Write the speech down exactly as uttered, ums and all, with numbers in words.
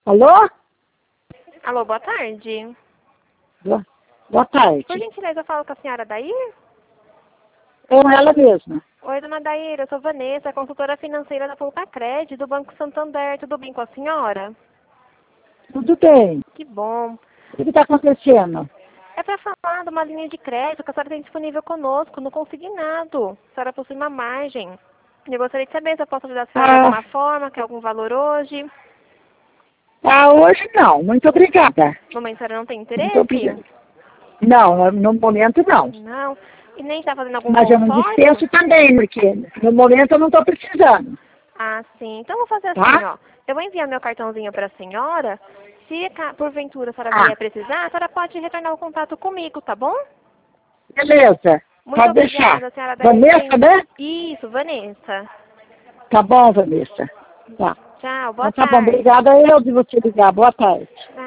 Alô? Alô, boa tarde. Boa, boa tarde. Por gentileza, eu falo com a senhora Dair? É ela mesma. Oi, dona Dair, eu sou Vanessa, consultora financeira da Pulpacred, do Banco Santander. Tudo bem com a senhora? Tudo bem. Que bom. O que está acontecendo? É para falar de uma linha de crédito que a senhora tem disponível conosco, no consignado. A senhora possui uma margem. Eu gostaria de saber se eu posso ajudar a senhora Ah, de alguma forma, quer algum valor hoje. ah, hoje não. Muito obrigada. No momento a senhora não tem Muito interesse? obrigada. Não, no momento não. Não. E nem está fazendo algum Mas eu não consórcio? dispenso também, porque no momento eu não estou precisando. Ah, sim. Então eu vou fazer Tá? assim, ó. Eu vou enviar meu cartãozinho para a senhora. Se ca- porventura a senhora Ah, vier precisar, a senhora pode retornar o contato comigo, tá bom? beleza. Muito Pode deixar. obrigada, senhora Vanessa, Daí. né? Isso, Vanessa. Tá bom, Vanessa. Tá. Tchau, boa Então tá bom. tarde. Obrigada eu de você ligar. Boa tarde.